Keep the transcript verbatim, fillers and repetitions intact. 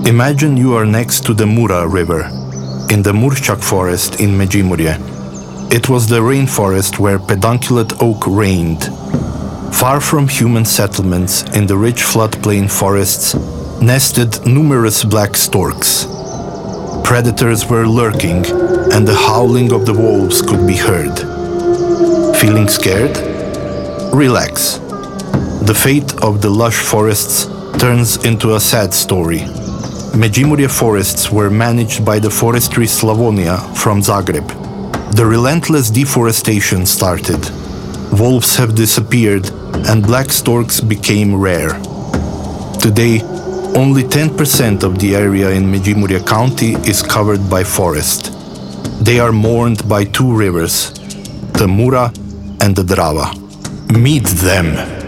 Imagine you are next to the Mura River, in the Murchak forest in Međimurje. It was the rainforest where pedunculate oak reigned. Far from human settlements, in the rich floodplain forests, nested numerous black storks. Predators were lurking, and the howling of the wolves could be heard. Feeling scared? Relax. The fate of the lush forests turns into a sad story. Međimurje forests were managed by the Forestry Slavonia from Zagreb. The relentless deforestation started. Wolves have disappeared and black storks became rare. Today, only ten percent of the area in Međimurje County is covered by forest. They are mourned by two rivers, the Mura and the Drava. Meet them.